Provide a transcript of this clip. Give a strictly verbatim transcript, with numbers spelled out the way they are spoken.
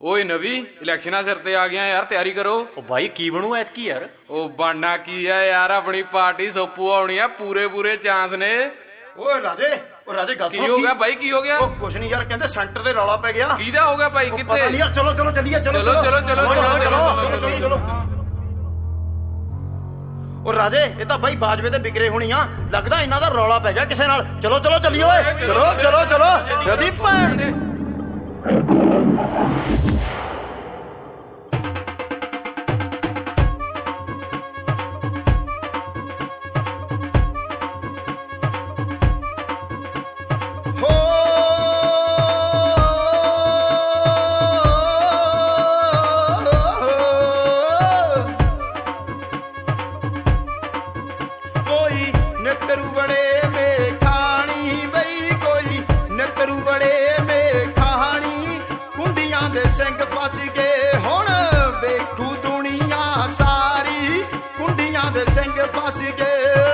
ਓਏ ਨਵੀ ਇਲੈਕਸ਼ਨਾਂ ਸਿਰ ਤੇ ਆ ਗਿਆ ਯਾਰ, ਤਿਆਰੀ ਕਰੋ। ਉਹ ਬਾਈ ਕੀ ਬਣੂ ਐਤਕੀ ਯਾਰ? ਉਹ ਬਣਨਾ ਕੀ ਆ ਯਾਰ, ਆਪਣੀ ਪਾਰਟੀ ਸੋਪੂ ਆਉਣੀ ਆ, ਪੂਰੇ ਪੂਰੇ ਚਾਂਸ ਨੇ। ਓਏ ਰਾਜੇ, ਉਹ ਰਾਜੇ ਗੱਲ ਕੀ ਹੋ ਗਿਆ ਬਾਈ, ਕੀ ਹੋ ਗਿਆ? ਉਹ ਕੁਛ ਨਹੀਂ ਯਾਰ, ਕਹਿੰਦੇ ਸੈਂਟਰ ਦੇ ਰੌਲਾ ਪੈ ਗਿਆ। ਕਿਹਦਾ ਹੋ ਗਿਆ ਭਾਈ, ਕਿੱਥੇ? ਪਤਾ ਨਹੀਂ ਯਾਰ, ਚਲੋ ਚਲੋ ਚੱਲੀਏ, ਚਲੋ ਚਲੋ ਚਲੋ ਚਲੋ ਚਲੋ ਚਲੋ। ਉਹ ਰਾਜੇ, ਇਹ ਤਾਂ ਬਾਈ ਬਾਜਵੇ ਦੇ ਵਿਕਰੇ ਹੋਣੀ ਆ, ਲੱਗਦਾ ਇਹਨਾਂ ਦਾ ਰੌਲਾ ਪੈ ਗਿਆ ਕਿਸੇ ਨਾਲ। ਚਲੋ ਚਲੋ ਚੱਲੀਏ ਓਏ, ਚਲੋ ਚਲੋ ਚਲੋ ਜਦੀ ਭੈਣ ਦੇ। ਸਿੰਘ ਫਸ ਗਏ।